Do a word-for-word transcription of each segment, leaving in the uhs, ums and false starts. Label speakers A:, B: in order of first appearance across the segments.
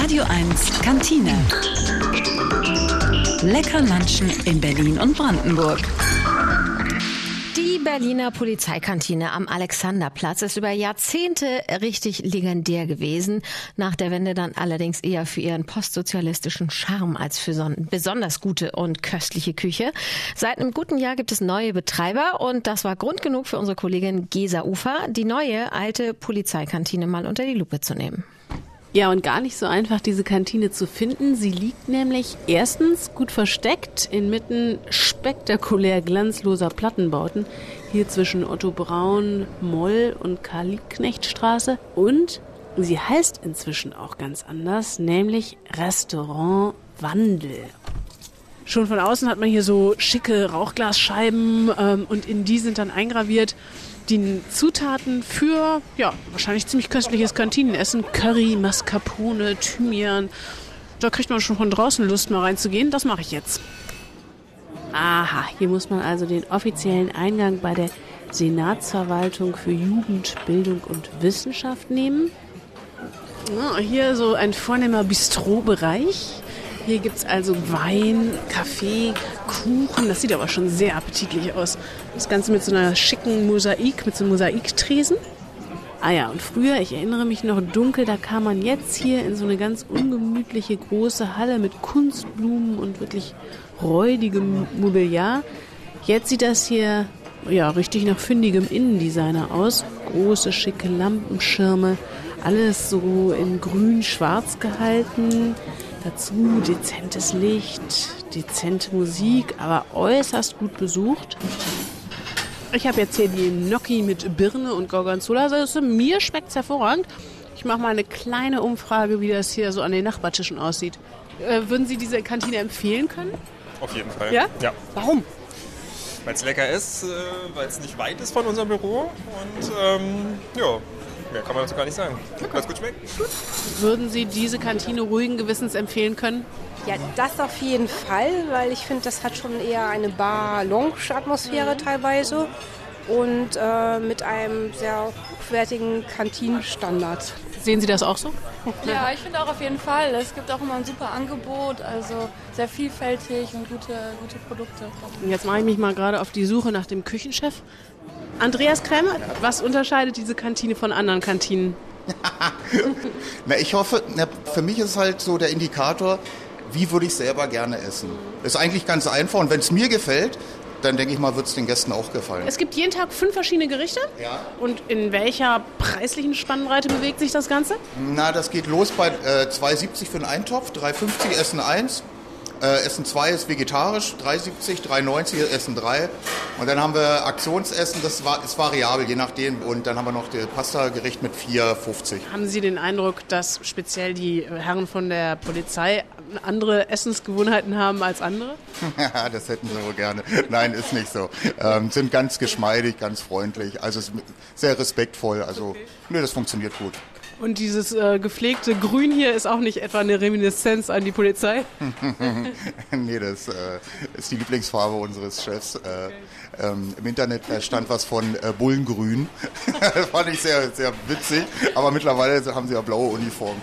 A: Radio eins Kantine. Lecker Lunchen in Berlin und Brandenburg.
B: Die Berliner Polizeikantine am Alexanderplatz ist über Jahrzehnte richtig legendär gewesen. Nach der Wende dann allerdings eher für ihren postsozialistischen Charme als für so besonders gute und köstliche Küche. Seit einem guten Jahr gibt es neue Betreiber und das war Grund genug für unsere Kollegin Gesa Ufer, die neue alte Polizeikantine mal unter die Lupe zu nehmen.
C: Ja, und gar nicht so einfach, diese Kantine zu finden. Sie liegt nämlich erstens gut versteckt inmitten spektakulär glanzloser Plattenbauten. Hier zwischen Otto Braun, Moll und Karl-Liebknecht-Straße. Und sie heißt inzwischen auch ganz anders, nämlich Restaurant Wandel. Schon von außen hat man hier so schicke Rauchglasscheiben ähm, und in die sind dann eingraviert die Zutaten für, ja, wahrscheinlich ziemlich köstliches Kantinenessen. Curry, Mascarpone, Thymian. Da kriegt man schon von draußen Lust, mal reinzugehen. Das mache ich jetzt. Aha, hier muss man also den offiziellen Eingang bei der Senatsverwaltung für Jugend, Bildung und Wissenschaft nehmen. Ja, hier so ein vornehmer Bistrobereich. Hier gibt es also Wein, Kaffee, Kuchen. Das sieht aber schon sehr appetitlich aus. Das Ganze mit so einer schicken Mosaik, mit so einem Mosaiktresen. Ah ja, und früher, ich erinnere mich noch dunkel, da kam man jetzt hier in so eine ganz ungemütliche große Halle mit Kunstblumen und wirklich räudigem Mobiliar. Jetzt sieht das hier ja richtig nach fündigem Innendesigner aus. Große, schicke Lampenschirme, alles so in grün-schwarz gehalten. Dazu dezentes Licht, dezente Musik, aber äußerst gut besucht. Ich habe jetzt hier die Gnocchi mit Birne und Gorgonzola-Sauce. Mir schmeckt es hervorragend. Ich mache mal eine kleine Umfrage, wie das hier so an den Nachbartischen aussieht. Äh, würden Sie diese Kantine empfehlen können?
D: Auf jeden Fall.
C: Ja?
D: Ja.
C: Warum?
D: Weil es lecker ist, äh, weil es nicht weit ist von unserem Büro und ähm, ja, mehr kann man dazu gar nicht sagen. Okay. Weil es gut schmeckt. Gut.
C: Würden Sie diese Kantine ruhigen Gewissens empfehlen können?
E: Ja, das auf jeden Fall, weil ich finde, das hat schon eher eine Bar-Lounge-Atmosphäre mhm. teilweise und äh, mit einem sehr hochwertigen Kantinenstandard.
C: Sehen Sie das auch so?
F: Ja, ich finde auch auf jeden Fall. Es gibt auch immer ein super Angebot, also sehr vielfältig und gute, gute Produkte.
C: Und jetzt mache ich mich mal gerade auf die Suche nach dem Küchenchef. Andreas Krämer, was unterscheidet diese Kantine von anderen Kantinen?
G: Na, ich hoffe, na, für mich ist halt so der Indikator, wie würde ich selber gerne essen. Ist eigentlich ganz einfach und wenn es mir gefällt, dann denke ich mal, wird es den Gästen auch gefallen.
C: Es gibt jeden Tag fünf verschiedene Gerichte?
G: Ja.
C: Und in welcher preislichen Spannbreite bewegt sich das Ganze?
G: Na, das geht los bei äh, zwei siebzig für einen Eintopf, drei fünfzig Essen eins. Äh, Essen zwei ist vegetarisch, drei siebzig, drei neunzig Essen drei. Und dann haben wir Aktionsessen, das war, ist variabel, je nachdem. Und dann haben wir noch das Pasta-Gericht mit vier fünfzig.
C: Haben Sie den Eindruck, dass speziell die Herren von der Polizei andere Essensgewohnheiten haben als andere?
G: Ja, das hätten sie wohl gerne. Nein, ist nicht so. Ähm, sind ganz geschmeidig, ganz freundlich, also sehr respektvoll. Also, okay. Nö, das funktioniert gut.
C: Und dieses äh, gepflegte Grün hier ist auch nicht etwa eine Reminiszenz an die Polizei?
G: Nee, das äh, ist die Lieblingsfarbe unseres Chefs. Äh, ähm, Im Internet stand was von äh, Bullengrün. Das fand ich sehr, sehr witzig. Aber mittlerweile haben sie ja blaue Uniformen.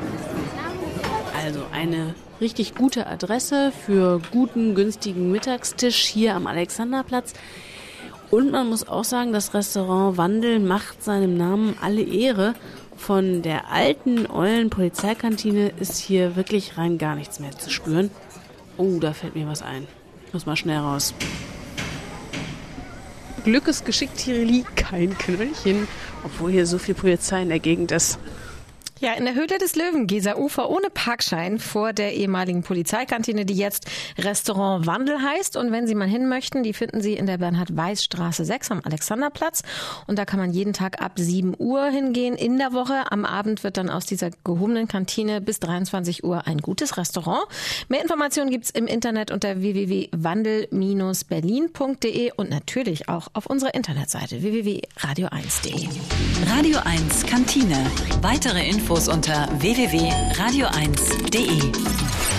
C: Also eine richtig gute Adresse für guten, günstigen Mittagstisch hier am Alexanderplatz. Und man muss auch sagen, das Restaurant Wandel macht seinem Namen alle Ehre. Von der alten, ollen Polizeikantine ist hier wirklich rein gar nichts mehr zu spüren. Oh, da fällt mir was ein. Ich muss mal schnell raus. Glückes geschickt, hier liegt kein Knöllchen, obwohl hier so viel Polizei in der Gegend ist.
B: Ja, in der Höhle des Löwen, Gesa Ufer ohne Parkschein vor der ehemaligen Polizeikantine, die jetzt Restaurant Wandel heißt. Und wenn Sie mal hin möchten, die finden Sie in der Bernhard-Weiß-Straße sechs am Alexanderplatz. Und da kann man jeden Tag ab sieben Uhr hingehen in der Woche. Am Abend wird dann aus dieser gehobenen Kantine bis dreiundzwanzig Uhr ein gutes Restaurant. Mehr Informationen gibt's im Internet unter w w w punkt wandel Bindestrich berlin punkt de und natürlich auch auf unserer Internetseite w w w punkt radio eins punkt de.
A: Radio eins Kantine. Weitere Infos unter w w w punkt radio eins punkt de.